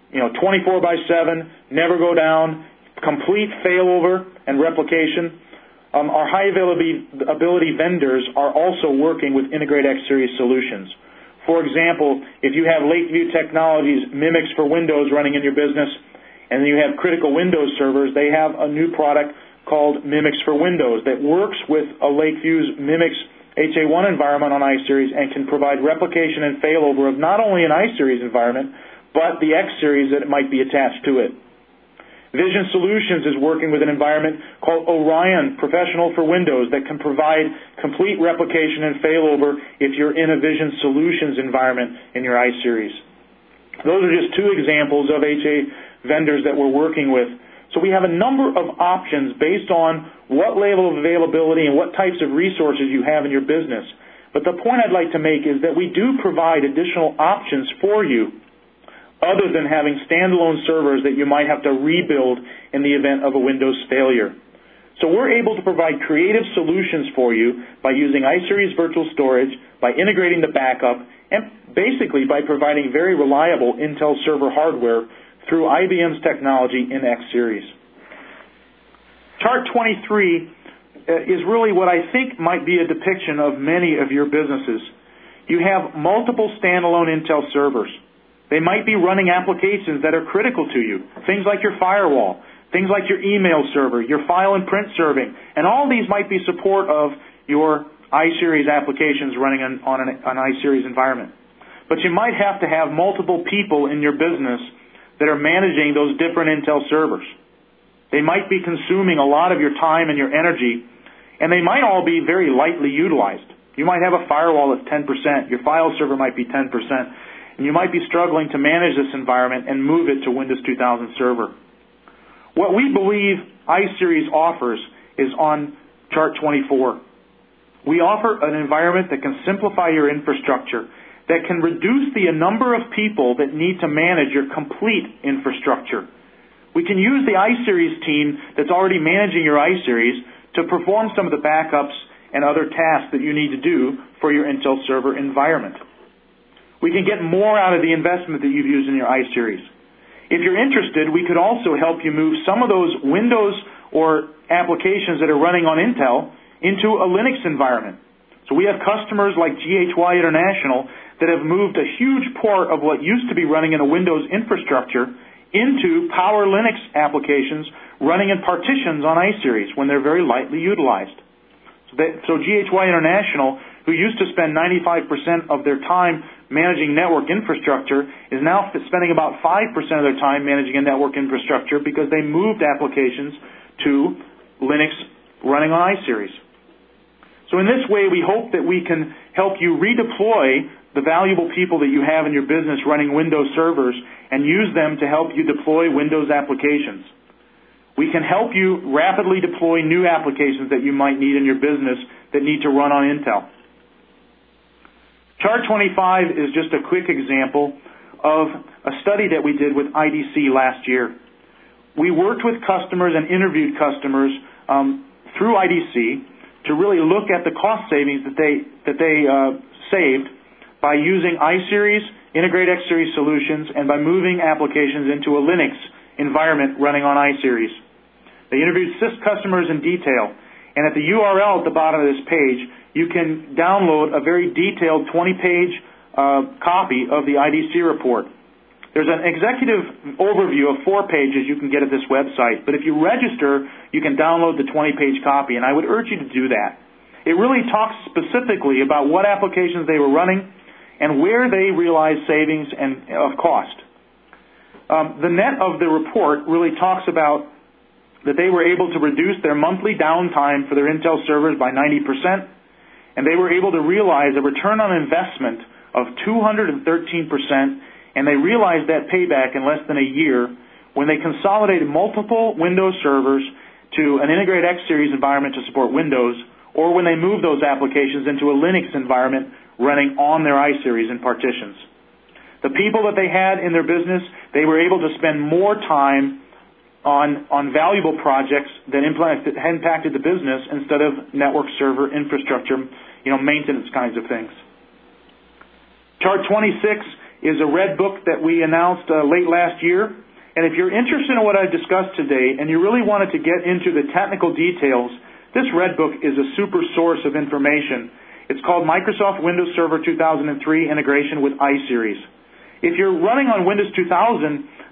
24/7, never go down, complete failover and replication, our high availability vendors are also working with Integrate X Series solutions. For example, if you have Lakeview Technologies Mimics for Windows running in your business, And then you have Critical Windows servers. They have a new product called Mimics for Windows that works with a Lakeview's Mimics HA1 environment on iSeries and can provide replication and failover of not only an iSeries environment, but the X Series that might be attached to it. Vision Solutions is working with an environment called Orion Professional for Windows that can provide complete replication and failover if you're in a Vision Solutions environment in your iSeries. Those are just two examples of HA vendors that we're working with. So we have a number of options based on what level of availability and what types of resources you have in your business. But the point I'd like to make is that we do provide additional options for you other than having standalone servers that you might have to rebuild in the event of a Windows failure. So we're able to provide creative solutions for you by using iSeries Virtual Storage, by integrating the backup, and basically by providing very reliable Intel server hardware through IBM's technology in X Series. Chart 23 is really what I think might be a depiction of many of your businesses. You have multiple standalone Intel servers. They might be running applications that are critical to you, things like your firewall, things like your email server, your file and print serving, and all these might be support of your iSeries applications running on an iSeries environment. But you might have to have multiple people in your business that are managing those different Intel servers. They might be consuming a lot of your time and your energy, and they might all be very lightly utilized. You might have a firewall that's 10%, your file server might be 10%, and you might be struggling to manage this environment and move it to Windows 2000 Server. What we believe iSeries offers is on chart 24. We offer an environment that can simplify your infrastructure, that can reduce the number of people that need to manage your complete infrastructure. We can use the iSeries team that's already managing your iSeries to perform some of the backups and other tasks that you need to do for your Intel server environment. We can get more out of the investment that you've used in your iSeries. If you're interested, we could also help you move some of those Windows or applications that are running on Intel into a Linux environment. So we have customers like GHY International that have moved a huge part of what used to be running in a Windows infrastructure into Power Linux applications running in partitions on iSeries when they're very lightly utilized. So GHY International, who used to spend 95% of their time managing network infrastructure, is now spending about 5% of their time managing a network infrastructure because they moved applications to Linux running on iSeries. So in this way, we hope that we can help you redeploy the valuable people that you have in your business running Windows servers and use them to help you deploy Windows applications. We can help you rapidly deploy new applications that you might need in your business that need to run on Intel. Chart 25 is just a quick example of a study that we did with IDC last year. We worked with customers and interviewed customers through IDC to really look at the cost savings that they saved by using iSeries, Integrate X Series solutions, and by moving applications into a Linux environment running on iSeries. They interviewed 6 customers in detail, and at the URL at the bottom of this page, you can download a very detailed 20-page copy of the IDC report. There's an executive overview of 4 pages you can get at this website, but if you register, you can download the 20-page copy, and I would urge you to do that. It really talks specifically about what applications they were running and where they realized savings and of cost. The net of the report really talks about that they were able to reduce their monthly downtime for their Intel servers by 90%, and they were able to realize a return on investment of 213%, and they realized that payback in less than a year when they consolidated multiple Windows servers to an Integrate X Series environment to support Windows, or when they moved those applications into a Linux environment running on their iSeries in partitions. The people that they had in their business, they were able to spend more time on valuable projects that impacted the business instead of network server infrastructure, maintenance kinds of things. Chart 26 is a red book that we announced late last year. And if you're interested in what I discussed today and you really wanted to get into the technical details, this red book is a super source of information. It's called Microsoft Windows Server 2003 Integration with iSeries. If you're running on Windows 2000,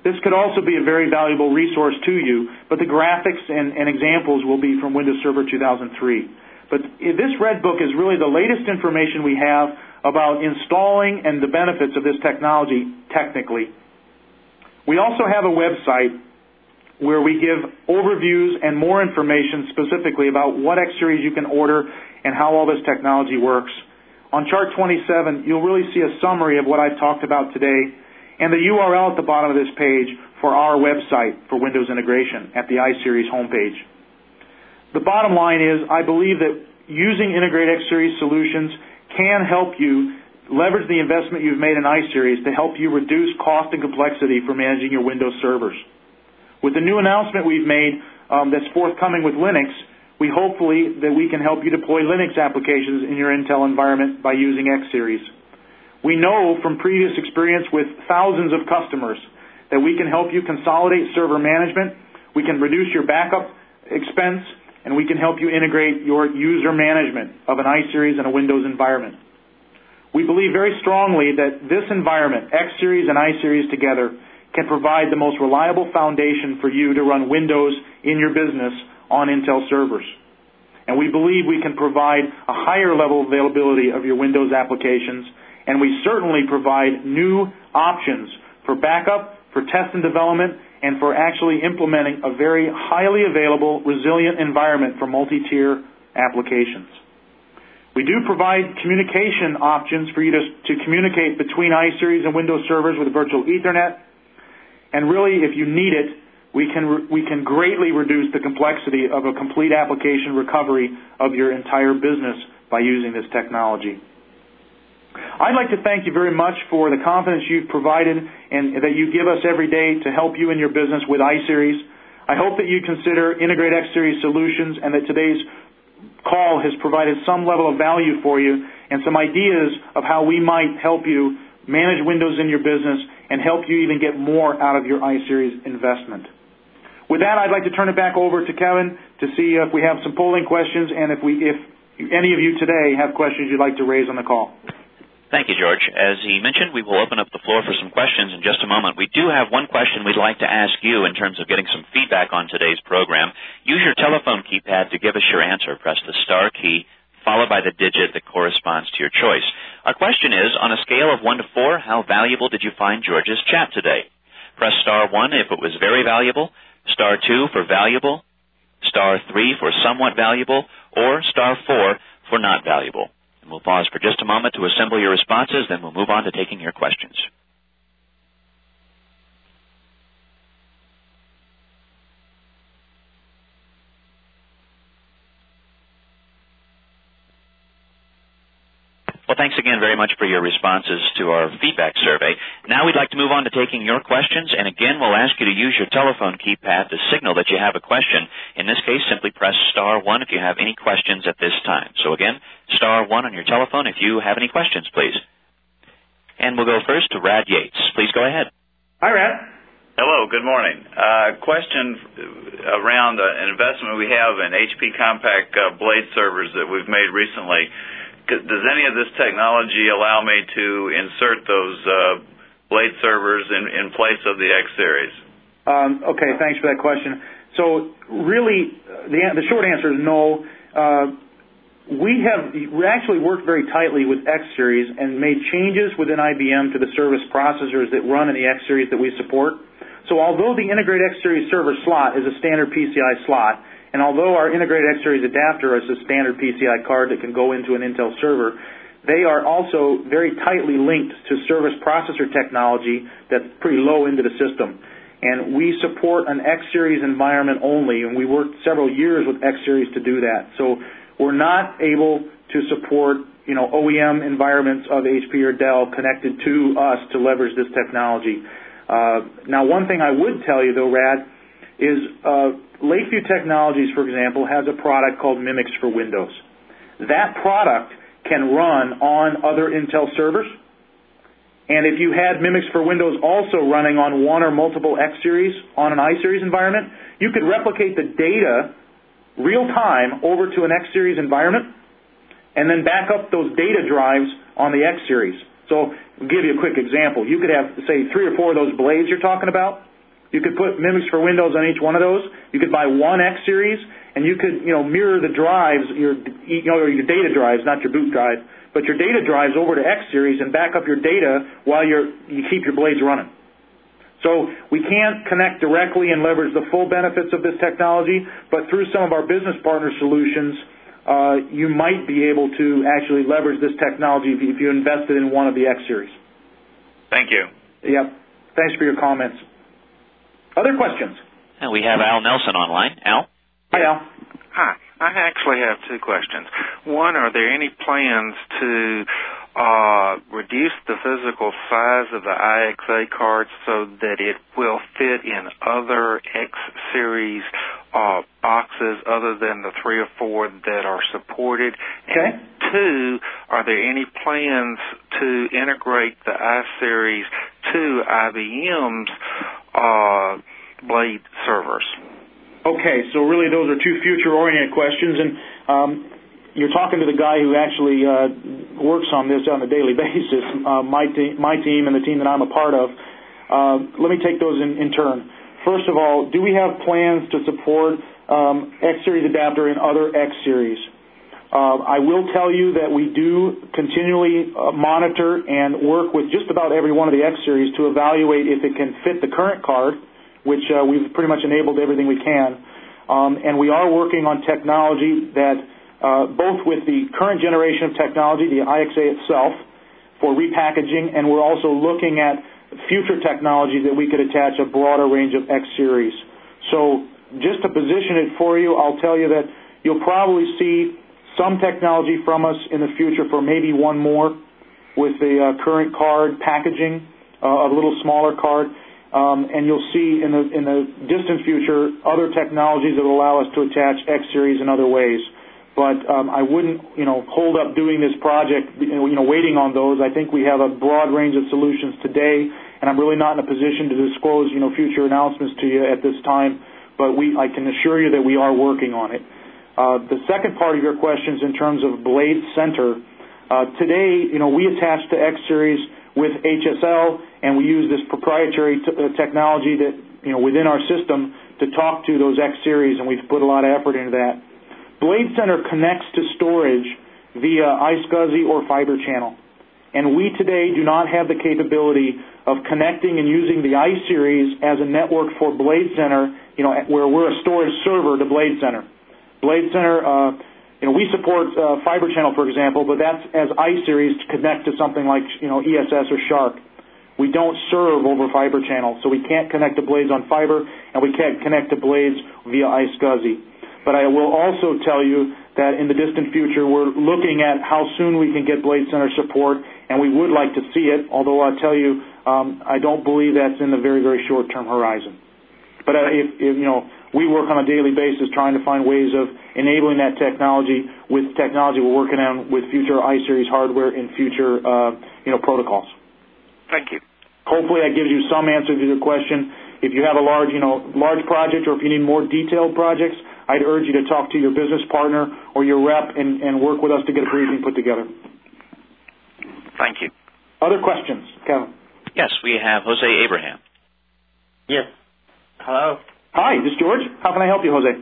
This could also be a very valuable resource to you, but the graphics and examples will be from Windows Server 2003. But this Red Book is really the latest information we have about installing and the benefits of this technology technically. We also have a website where we give overviews and more information specifically about what X Series you can order and how all this technology works. On Chart 27, you'll really see a summary of what I've talked about today and the URL at the bottom of this page for our website for Windows integration at the iSeries homepage. The bottom line is I believe that using Integrate X Series solutions can help you leverage the investment you've made in iSeries to help you reduce cost and complexity for managing your Windows servers. With the new announcement we've made that's forthcoming with Linux, we hopefully that we can help you deploy Linux applications in your Intel environment by using X Series. We know from previous experience with thousands of customers that we can help you consolidate server management, we can reduce your backup expense, and we can help you integrate your user management of an iSeries and a Windows environment. We believe very strongly that this environment, X Series and iSeries together, can provide the most reliable foundation for you to run Windows in your business on Intel servers. And we believe we can provide a higher level of availability of your Windows applications, and we certainly provide new options for backup, for test and development, and for actually implementing a very highly available, resilient environment for multi-tier applications. We do provide communication options for you to communicate between iSeries and Windows servers with virtual Ethernet. And really, if you need it, we can greatly reduce the complexity of a complete application recovery of your entire business by using this technology. I'd like to thank you very much for the confidence you've provided and that you give us every day to help you in your business with iSeries. I hope that you consider Integrate X Series solutions and that today's call has provided some level of value for you and some ideas of how we might help you manage Windows in your business and help you even get more out of your iSeries investment. With that, I'd like to turn it back over to Kevin to see if we have some polling questions and if any of you today have questions you'd like to raise on the call. Thank you, George. As he mentioned, we will open up the floor for some questions in just a moment. We do have one question we'd like to ask you in terms of getting some feedback on today's program. Use your telephone keypad to give us your answer. Press the star key, followed by the digit that corresponds to your choice. Our question is, on a scale of 1 to 4, how valuable did you find George's chat today? Press star 1 if it was very valuable, star 2 for valuable, star 3 for somewhat valuable, or star 4 for not valuable. And we'll pause for just a moment to assemble your responses, then we'll move on to taking your questions. Well, thanks again very much for your responses to our feedback survey. Now we'd like to move on to taking your questions, and again, we'll ask you to use your telephone keypad to signal that you have a question. In this case, simply press star 1 if you have any questions at this time. So again, star 1 on your telephone if you have any questions, please. And we'll go first to Rad Yates. Please go ahead. Hi, Rad. Hello, good morning. Question around an investment we have in HP Compact blade servers that we've made recently. Does any of this technology allow me to insert those blade servers in place of the X Series? Okay, thanks for that question. So really, the short answer is no. We actually worked very tightly with X Series and made changes within IBM to the service processors that run in the X Series that we support. So although the Integrate X Series server slot is a standard PCI slot, and although our Integrated X Series adapter is a standard PCI card that can go into an Intel server, they are also very tightly linked to service processor technology that's pretty low into the system. And we support an X Series environment only, and we worked several years with X Series to do that. So we're not able to support, OEM environments of HP or Dell connected to us to leverage this technology. Now, one thing I would tell you, though, Rad, is Lakeview Technologies, for example, has a product called Mimics for Windows. That product can run on other Intel servers, and if you had Mimics for Windows also running on one or multiple X Series on an iSeries environment, you could replicate the data real-time over to an X Series environment and then back up those data drives on the X Series. So I'll give you a quick example. You could have, say, 3 or 4 of those blades you're talking about, You could put MMICs for Windows on each one of those. You could buy one X Series, and you could, mirror the drives, your data drives, not your boot drive, but your data drives over to X Series and back up your data while you keep your blades running. So we can't connect directly and leverage the full benefits of this technology, but through some of our business partner solutions, you might be able to actually leverage this technology if you invested in one of the X Series. Thank you. Yep. Thanks for your comments. Other questions? And we have Al Nelson online. Al? Hi, Al. Hi. I actually have two questions. One, are there any plans to reduce the physical size of the IXA card so that it will fit in other X Series boxes other than the 3 or 4 that are supported? Okay. And two, are there any plans to integrate the I-Series to IBM's blade servers? Okay, so really those are two future-oriented questions, and you're talking to the guy who actually works on this on a daily basis, my team and the team that I'm a part of. Let me take those in turn. First of all, do we have plans to support X-Series adapter in other X-Series? I will tell you that we do continually monitor and work with just about every one of the X-Series to evaluate if it can fit the current card, which we've pretty much enabled everything we can. And we are working on technology that, both with the current generation of technology, the IXA itself, for repackaging, and we're also looking at future technology that we could attach a broader range of X Series. So just to position it for you, I'll tell you that you'll probably see some technology from us in the future for maybe one more with the current card packaging, a little smaller card. And you'll see in the distant future other technologies that will allow us to attach X Series in other ways. But I wouldn't, hold up doing this project, waiting on those. I think we have a broad range of solutions today, and I'm really not in a position to disclose, future announcements to you at this time. But I can assure you that we are working on it. The second part of your questions in terms of Blade Center, today, we attach to X Series with HSL, and we use this proprietary technology that, within our system to talk to those X Series, and we've put a lot of effort into that. Blade Center connects to storage via iSCSI or Fiber Channel, and we today do not have the capability of connecting and using the I-Series as a network for Blade Center, where we're a storage server to Blade Center. Blade Center, we support Fiber Channel, for example, but that's as I-Series to connect to something like, ESS or Shark. We don't serve over Fiber Channel, so we can't connect to blades on fiber, and we can't connect to blades via iSCSI. But I will also tell you that in the distant future, we're looking at how soon we can get Blade Center support, and we would like to see it, although I'll tell you, I don't believe that's in the very, very short-term horizon. But we work on a daily basis trying to find ways of enabling that technology with technology we're working on with future I-Series hardware and future, protocols. Thank you. Hopefully that gives you some answer to your question. If you have a large project, or if you need more detailed projects, I'd urge you to talk to your business partner or your rep and work with us to get a briefing put together. Thank you. Other questions, Kevin? Yes, we have Jose Abraham. Yes. Hello. Hi, this is George. How can I help you, Jose?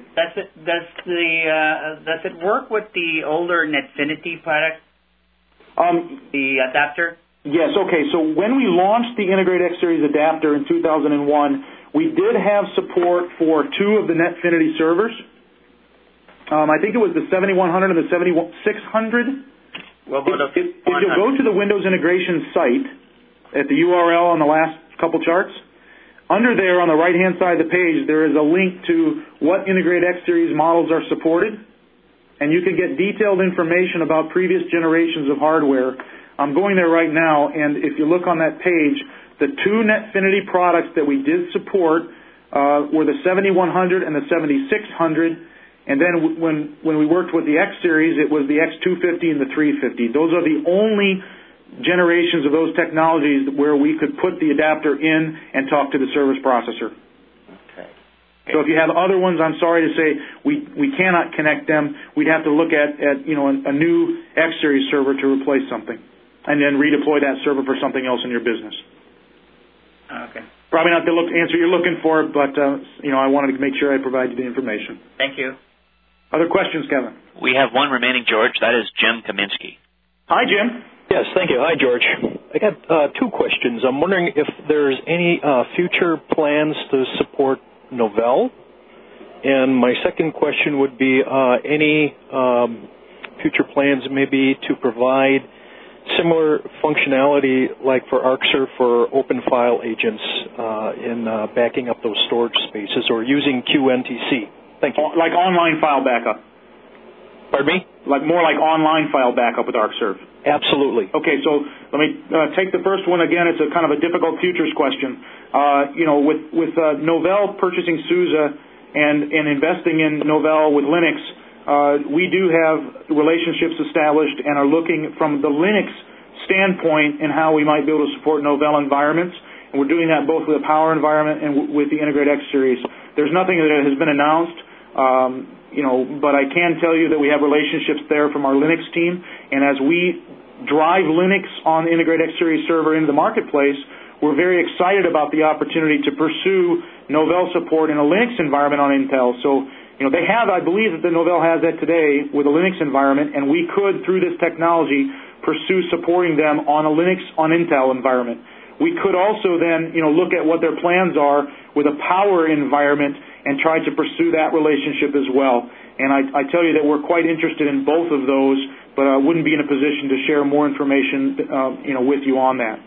Does it work with the older Netfinity product? The adapter? Yes, okay. So when we launched the Integrate X Series adapter in 2001, we did have support for 2 of the Netfinity servers. I think it was the 7100 and the 7600. Well, if you go to the Windows Integration site at the URL on the last couple charts, under there on the right-hand side of the page, there is a link to what Integrate X Series models are supported, and you can get detailed information about previous generations of hardware. I'm going there right now, and if you look on that page, the 2 Netfinity products that we did support were the 7100 and the 7600, and then when we worked with the X Series, it was the X250 and the 350. Those are the only generations of those technologies where we could put the adapter in and talk to the service processor. Okay. So if you have other ones, I'm sorry to say we cannot connect them. We'd have to look at a new X Series server to replace something, and then redeploy that server for something else in your business. Okay. Probably not the answer you're looking for, but I wanted to make sure I provided you the information. Thank you. Other questions, Kevin? We have one remaining, George. That is Jim Kaminsky. Hi, Jim. Yes, thank you. Hi, George. I got two questions. I'm wondering if there's any future plans to support Novell. And my second question would be any future plans maybe to provide similar functionality like for ArcServe for open file agents in backing up those storage spaces or using QNTC. Thank you. Like online file backup. Pardon me? More like online file backup with ArcServe. Absolutely. Okay, so let me take the first one again. It's a kind of a difficult futures question. With Novell purchasing SUSE and investing in Novell with Linux, we do have relationships established and are looking from the Linux standpoint in how we might be able to support Novell environments. And we're doing that both with a Power environment and with the Integrate X series. There's nothing that has been announced, but I can tell you that we have relationships there from our Linux team. And as we drive Linux on the Integrate X series server into the marketplace, we're very excited about the opportunity to pursue Novell support in a Linux environment on Intel. So, they have, I believe that the Novell has that today with a Linux environment, and we could, through this technology, pursue supporting them on a Linux on Intel environment. We could also then, look at what their plans are with a Power environment and try to pursue that relationship as well. And I tell you that we're quite interested in both of those, but I wouldn't be in a position to share more information, with you on that.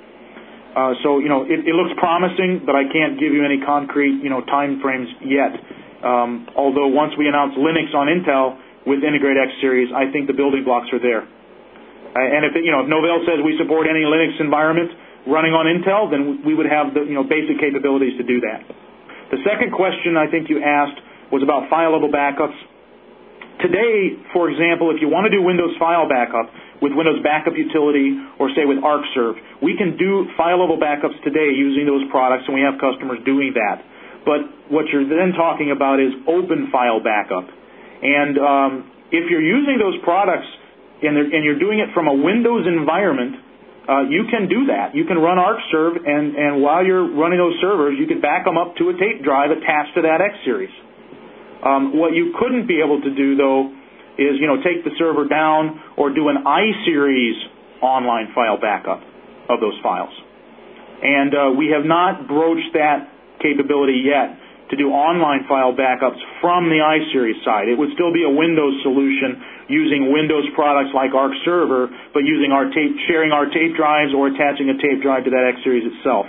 It looks promising, but I can't give you any concrete, time frames yet. Although once we announce Linux on Intel with Integrate X series, I think the building blocks are there. And if Novell says we support any Linux environment running on Intel, then we would have the basic capabilities to do that. The second question I think you asked was about file level backups. Today, for example, if you want to do Windows file backup with Windows Backup Utility or say with ArcServe, we can do file level backups today using those products, and we have customers doing that. But what you're then talking about is open file backup. And if you're using those products and you're doing it from a Windows environment, you can do that. You can run ArcServe, and while you're running those servers, you can back them up to a tape drive attached to that X series. What you couldn't be able to do, though, is take the server down or do an iSeries online file backup of those files. And we have not broached that capability yet to do online file backups from the iSeries side. It would still be a Windows solution using Windows products like ArcServer, but using sharing our tape drives or attaching a tape drive to that X series itself.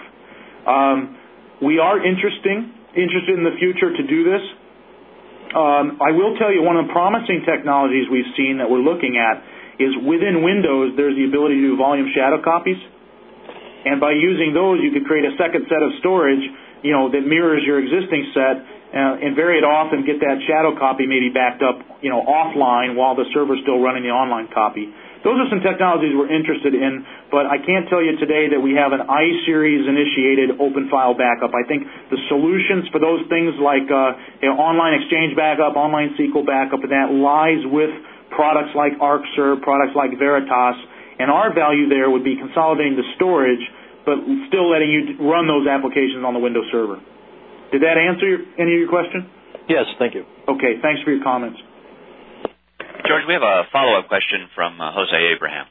We are interested in the future to do this. I will tell you one of the promising technologies we've seen that we're looking at is within Windows there's the ability to do volume shadow copies. And by using those, you could create a second set of storage, that mirrors your existing set, and very often get that shadow copy maybe backed up, offline while the server's still running the online copy. Those are some technologies we're interested in, but I can't tell you today that we have an iSeries initiated open file backup. I think the solutions for those things like online Exchange backup, online SQL backup, and that lies with products like ArcServe, products like Veritas, and our value there would be consolidating the storage, but still letting you run those applications on the Windows server. Did that answer any of your question? Yes, thank you. Okay, thanks for your comments. George, we have a follow-up question from Jose Abraham.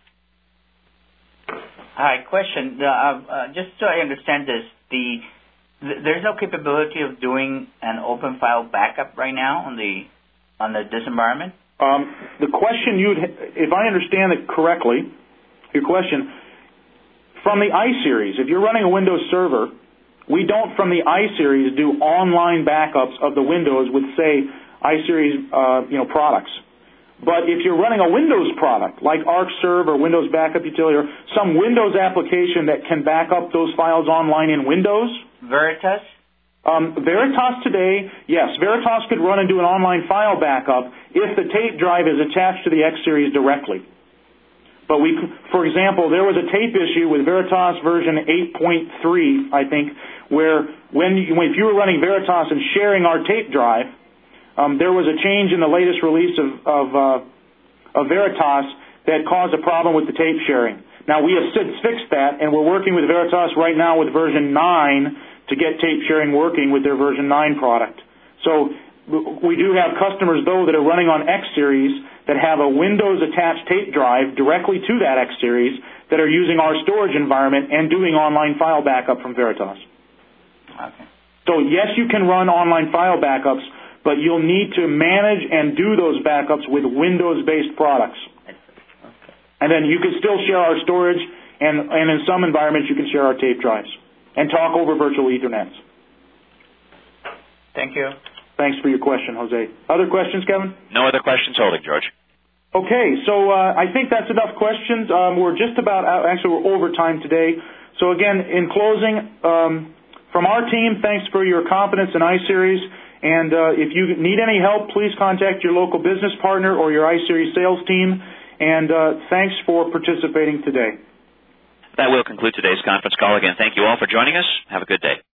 Hi, question. Just so I understand this, there's no capability of doing an open file backup right now on this environment? The question if I understand it correctly, your question, from the iSeries, if you're running a Windows server, we don't from the iSeries do online backups of the Windows with, say, iSeries products. But if you're running a Windows product like ArcServe or Windows Backup Utility or some Windows application that can back up those files online in Windows. Veritas? Veritas today, yes, Veritas could run and do an online file backup if the tape drive is attached to the X series directly. But for example, there was a tape issue with Veritas version 8.3, I think, where if you were running Veritas and sharing our tape drive, there was a change in the latest release of Veritas that caused a problem with the tape sharing. Now, we have since fixed that, and we're working with Veritas right now with version 9 to get tape sharing working with their version 9 product. So we do have customers, though, that are running on X Series that have a Windows-attached tape drive directly to that X Series that are using our storage environment and doing online file backup from Veritas. Okay. So, yes, you can run online file backups, but you'll need to manage and do those backups with Windows-based products. Okay. And then you can still share our storage, and in some environments you can share our tape drives and talk over virtual Ethernets. Thank you. Thanks for your question, Jose. Other questions, Kevin? No other questions holding, George. Okay, so I think that's enough questions. We're just about out. Actually, we're over time today. So again, in closing, from our team, thanks for your confidence in iSeries. And if you need any help, please contact your local business partner or your iSeries sales team. And thanks for participating today. That will conclude today's conference call. Again, thank you all for joining us. Have a good day.